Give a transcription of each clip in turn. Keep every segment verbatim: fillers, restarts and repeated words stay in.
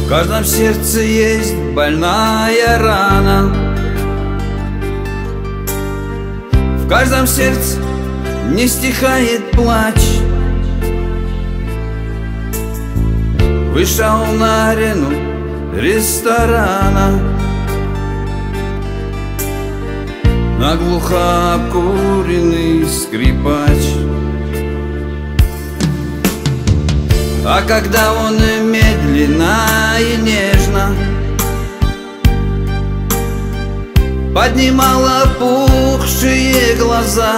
В каждом сердце есть больная рана, в каждом сердце не стихает плач. Вышел на арену ресторана наглухо обкуренный скрипач. А когда он медленно и нежно поднимал опухшие глаза,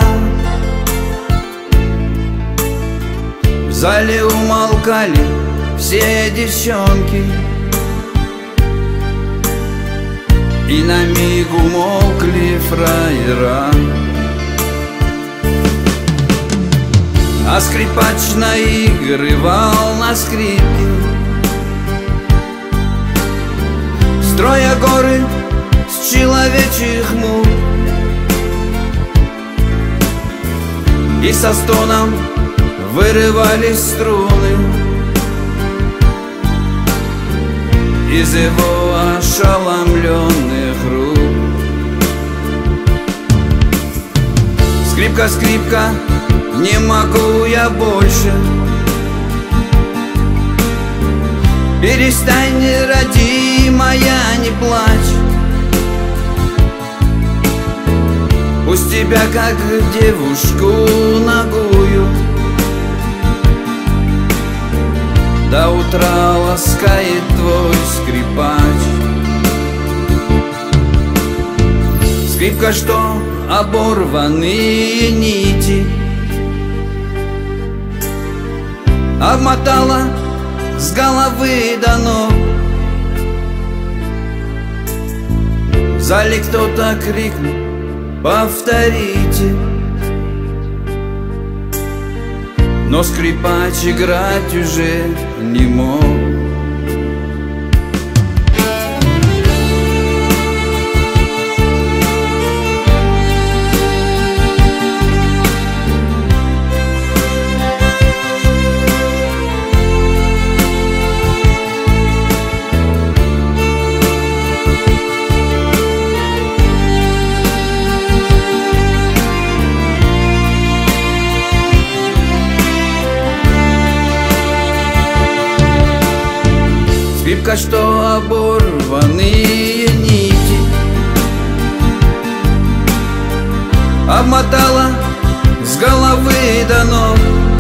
в зале умолкали все девчонки, и на миг умолкли фраера. А скрипач наигрывал на скрипке, строя горы с человечьих мук, и со стоном вырывались струны из его ошеломленных рук. Скрипка, скрипка, не могу я больше, перестань, родимая, не плачь. Пусть тебя, как девушку нагую, до утра ласкает твой скрипач. Скрипка, что оборванные нити обмотала с головы до ног. В зале кто-то крикнул: повторите. Но скрипач играть уже не мог. Скрипка, что оборванные нити обмотала с головы до ног.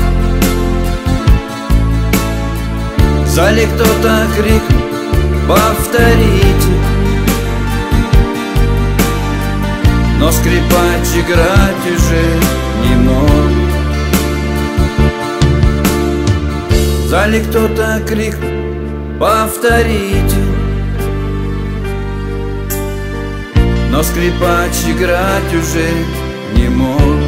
В зале кто-то крикнул: повторите. Но скрипач играть уже не мог. В зале кто-то крикнул: повторите. Но скрипач играть уже не мог.